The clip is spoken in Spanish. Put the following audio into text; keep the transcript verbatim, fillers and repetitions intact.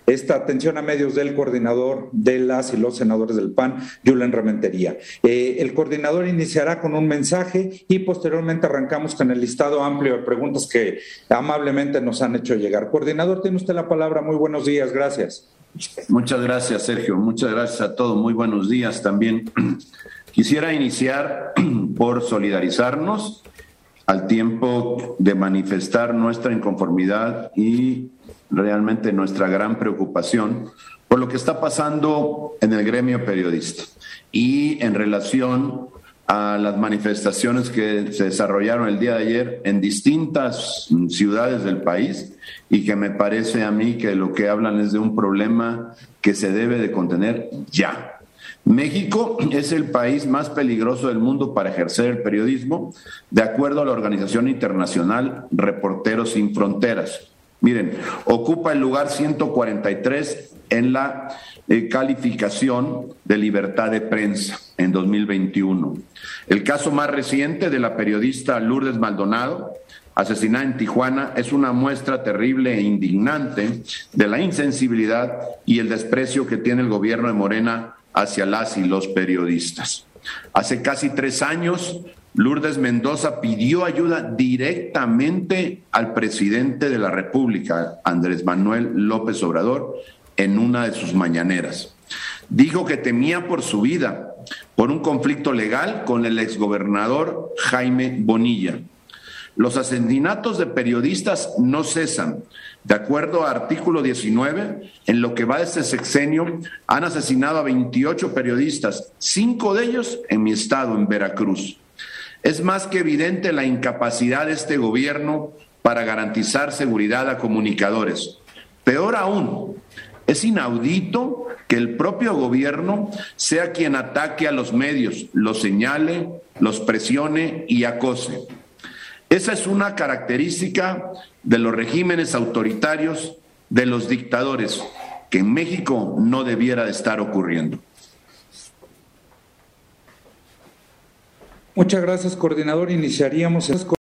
esta atención a medios del coordinador de las y los senadores del P A N, Julen Rementería. Eh, el coordinador iniciará con un mensaje y posteriormente arrancamos con el listado amplio de preguntas que amablemente nos han hecho llegar. Coordinador, tiene usted la palabra. Muy buenos días. Gracias. Muchas gracias, Sergio. Muchas gracias a todos. Muy buenos días también. Quisiera iniciar por solidarizarnos al tiempo de manifestar nuestra inconformidad y realmente nuestra gran preocupación por lo que está pasando en el gremio periodista y en relación a las manifestaciones que se desarrollaron el día de ayer en distintas ciudades del país y que me parece a mí que lo que hablan es de un problema que se debe de contener ya. México es el país más peligroso del mundo para ejercer el periodismo, de acuerdo a la Organización Internacional Reporteros Sin Fronteras. Miren, ocupa el lugar ciento cuarenta y tres en la eh, calificación de libertad de prensa en dos mil veintiuno. El caso más reciente de la periodista Lourdes Maldonado, asesinada en Tijuana, es una muestra terrible e indignante de la insensibilidad y el desprecio que tiene el gobierno de Morena hacia las y los periodistas. Hace casi tres años, Lourdes Mendoza pidió ayuda directamente al presidente de la República, Andrés Manuel López Obrador, en una de sus mañaneras. Dijo que temía por su vida por un conflicto legal con el exgobernador Jaime Bonilla. Los asesinatos de periodistas no cesan. De acuerdo a artículo diecinueve, en lo que va de este sexenio, han asesinado a veintiocho periodistas, cinco de ellos en mi estado, en Veracruz. Es más que evidente la incapacidad de este gobierno para garantizar seguridad a comunicadores. Peor aún, es inaudito que el propio gobierno sea quien ataque a los medios, los señale, los presione y acose. Esa es una característica de los regímenes autoritarios, de los dictadores, que en México no debiera de estar ocurriendo. Muchas gracias, coordinador. Iniciaríamos...